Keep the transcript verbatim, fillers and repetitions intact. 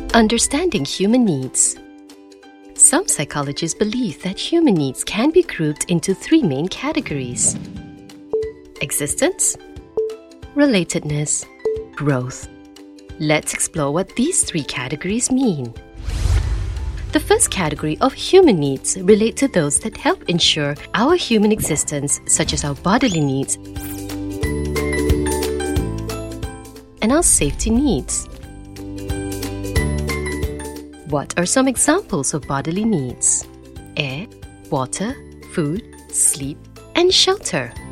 Understanding human needs. Some psychologists believe that human needs can be grouped into three main categories: existence, relatedness, growth. Let's explore what these three categories mean. The first category of human needs relate to those that help ensure our human existence, such as our bodily needs and our safety needs. What are some examples of bodily needs? Air, water, food, sleep, and shelter.